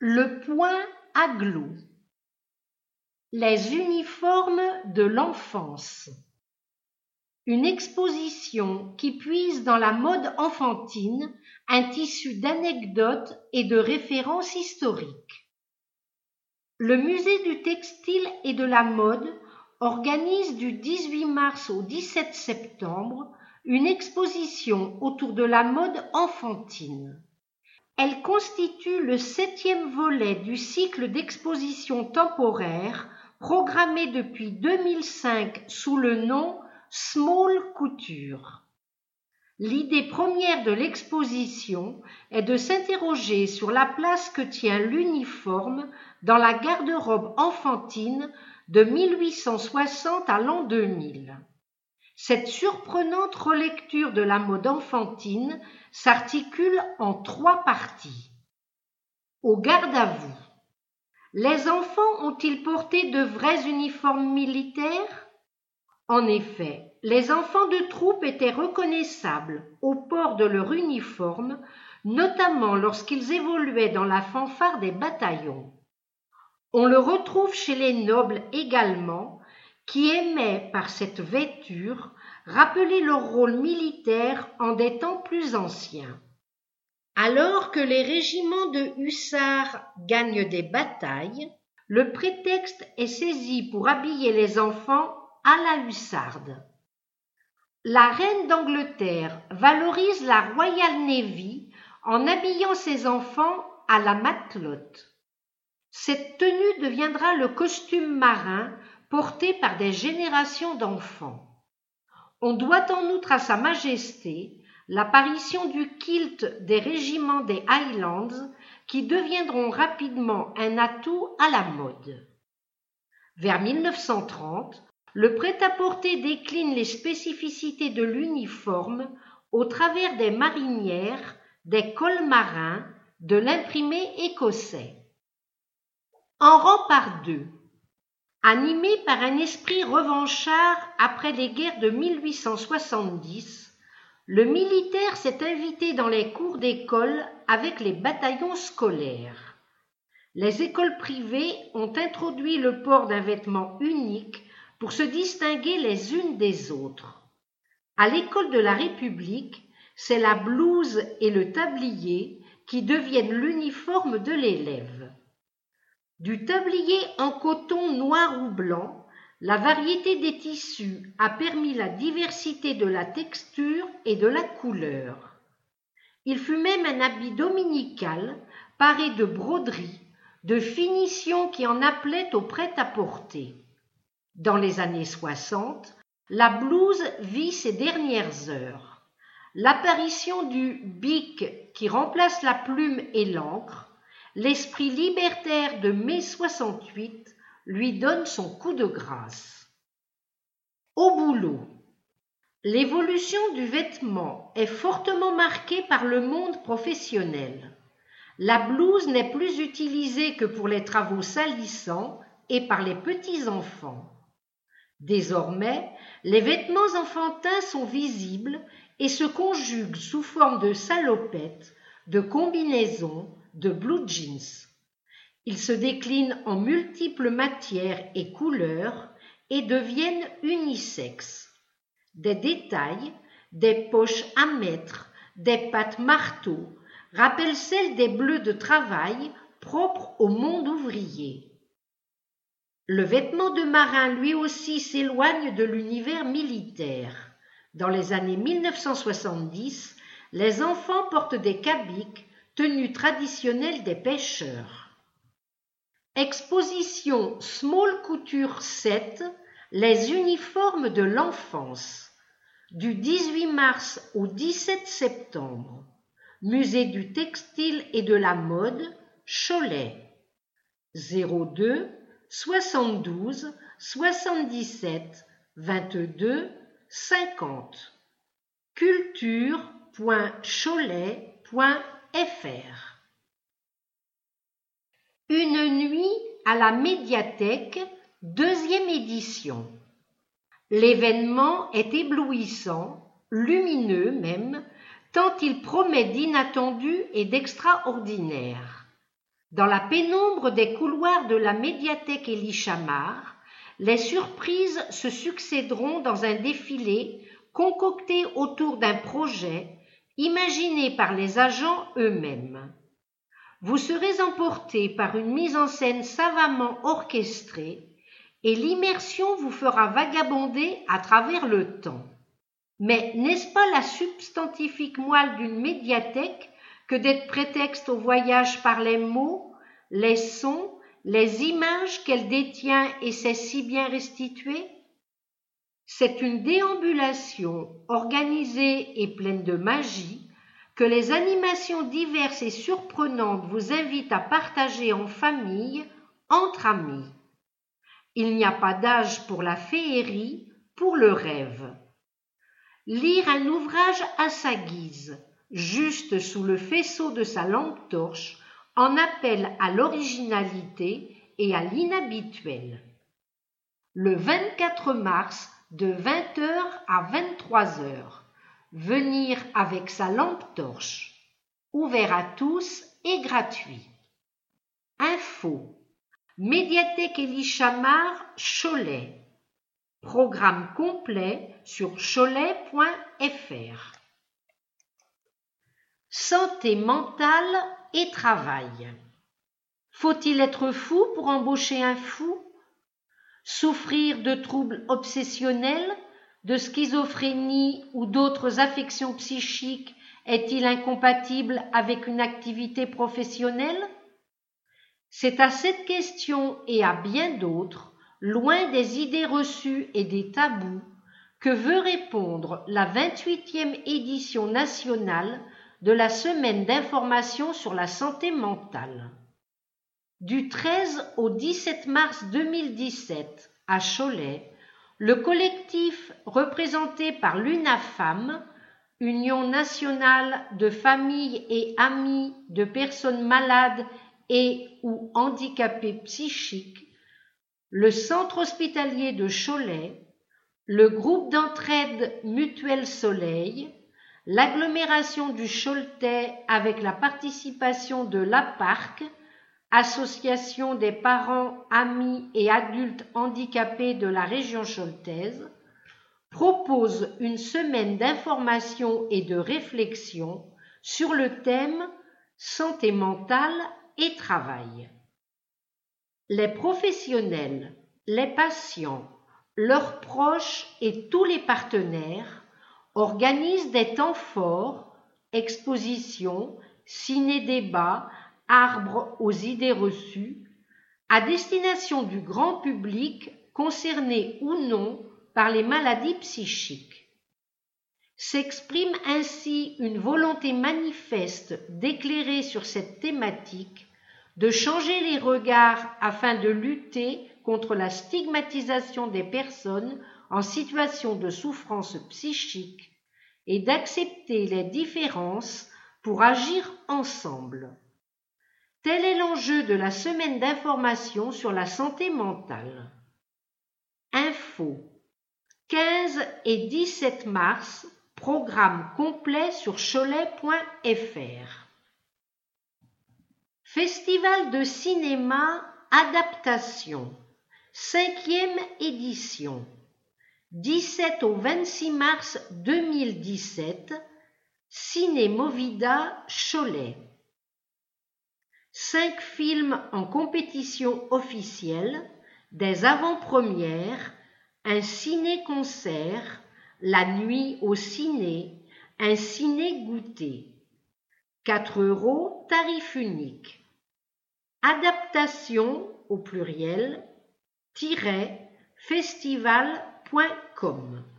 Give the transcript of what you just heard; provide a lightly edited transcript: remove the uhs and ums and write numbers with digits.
Le point agglo. Les uniformes de l'enfance. Une exposition qui puise dans la mode enfantine un tissu d'anecdotes et de références historiques. Le musée du textile et de la mode organise du 18 mars au 17 septembre une exposition autour de la mode enfantine. Elle constitue le 7e volet du cycle d'expositions temporaires programmé depuis 2005 sous le nom Small Couture. L'idée première de l'exposition est de s'interroger sur la place que tient l'uniforme dans la garde-robe enfantine de 1860 à l'an 2000. Cette surprenante relecture de la mode enfantine s'articule en 3 parties. Au garde à vous. Les enfants ont-ils porté de vrais uniformes militaires ? En effet, les enfants de troupe étaient reconnaissables au port de leur uniforme, notamment lorsqu'ils évoluaient dans la fanfare des bataillons. On le retrouve chez les nobles également, qui aimaient, par cette vêture, rappeler leur rôle militaire en des temps plus anciens. Alors que les régiments de hussards gagnent des batailles, le prétexte est saisi pour habiller les enfants à la hussarde. La reine d'Angleterre valorise la Royal Navy en habillant ses enfants à la matelote. Cette tenue deviendra le costume marin porté par des générations d'enfants. On doit en outre à Sa Majesté l'apparition du kilt des régiments des Highlands qui deviendront rapidement un atout à la mode. Vers 1930, le prêt-à-porter décline les spécificités de l'uniforme au travers des marinières, des cols marins, de l'imprimé écossais. En rempart 2. Animé par un esprit revanchard après les guerres de 1870, le militaire s'est invité dans les cours d'école avec les bataillons scolaires. Les écoles privées ont introduit le port d'un vêtement unique pour se distinguer les unes des autres. À l'école de la République, c'est la blouse et le tablier qui deviennent l'uniforme de l'élève. Du tablier en coton noir ou blanc, la variété des tissus a permis la diversité de la texture et de la couleur. Il fut même un habit dominical, paré de broderies, de finitions qui en appelaient au prêt-à-porter. Dans les années 60, la blouse vit ses dernières heures. L'apparition du bic qui remplace la plume et l'encre, l'esprit libertaire de mai 68 lui donne son coup de grâce. Au boulot. L'évolution du vêtement est fortement marquée par le monde professionnel. La blouse n'est plus utilisée que pour les travaux salissants et par les petits-enfants. Désormais, les vêtements enfantins sont visibles et se conjuguent sous forme de salopettes, de combinaisons, de blue jeans. Ils se déclinent en multiples matières et couleurs et deviennent unisexes. Des détails, des poches à mettre, des pattes marteau rappellent celles des bleus de travail propres au monde ouvrier. Le vêtement de marin lui aussi s'éloigne de l'univers militaire. Dans les années 1970, les enfants portent des cabiques, tenue traditionnelle des pêcheurs. Exposition Small Couture 7, les uniformes de l'enfance, du 18 mars au 17 septembre, Musée du textile et de la mode, Cholet, 02 72 77 22 50, culture.cholet.fr. Une nuit à la médiathèque, 2e édition. L'événement est éblouissant, lumineux même, tant il promet d'inattendu et d'extraordinaire. Dans la pénombre des couloirs de la médiathèque Élie Chamard, les surprises se succéderont dans un défilé concocté autour d'un projet imaginé par les agents eux-mêmes. Vous serez emporté par une mise en scène savamment orchestrée et l'immersion vous fera vagabonder à travers le temps. Mais n'est-ce pas la substantifique moelle d'une médiathèque que d'être prétexte au voyage par les mots, les sons, les images qu'elle détient et sait si bien restituer? C'est une déambulation organisée et pleine de magie que les animations diverses et surprenantes vous invitent à partager en famille, entre amis. Il n'y a pas d'âge pour la féerie, pour le rêve. Lire un ouvrage à sa guise, juste sous le faisceau de sa lampe torche, en appelle à l'originalité et à l'inhabituel. Le 24 mars, de 20h à 23h, venir avec sa lampe torche. Ouvert à tous et gratuit. Info. Médiathèque Élie Chamard, Cholet. Programme complet sur cholet.fr. Santé mentale et travail. Faut-il être fou pour embaucher un fou? Souffrir de troubles obsessionnels, de schizophrénie ou d'autres affections psychiques est-il incompatible avec une activité professionnelle? C'est à cette question et à bien d'autres, loin des idées reçues et des tabous, que veut répondre la 28e édition nationale de la Semaine d'information sur la santé mentale. Du 13 au 17 mars 2017, à Cholet, le collectif représenté par l'UNAFAM, Union nationale de familles et amis de personnes malades et ou handicapées psychiques, le centre hospitalier de Cholet, le groupe d'entraide Mutuelle Soleil, l'agglomération du Choletais avec la participation de l'APARC, Association des parents, amis et adultes handicapés de la région choletaise, propose une semaine d'information et de réflexion sur le thème santé mentale et travail. Les professionnels, les patients, leurs proches et tous les partenaires organisent des temps forts, expositions, ciné-débats, arbres aux idées reçues, à destination du grand public concerné ou non par les maladies psychiques. S'exprime ainsi une volonté manifeste d'éclairer sur cette thématique, de changer les regards afin de lutter contre la stigmatisation des personnes en situation de souffrance psychique et d'accepter les différences pour agir ensemble. Tel est l'enjeu de la semaine d'information sur la santé mentale. Info. 15 et 17 mars, programme complet sur cholet.fr. Festival de cinéma Adaptation, 5e édition, 17 au 26 mars 2017, Ciné Movida Cholet. 5 films en compétition officielle, des avant-premières, un ciné-concert, la nuit au ciné, un ciné-goûter. 4 € tarif unique. Adaptation au pluriel, festival.com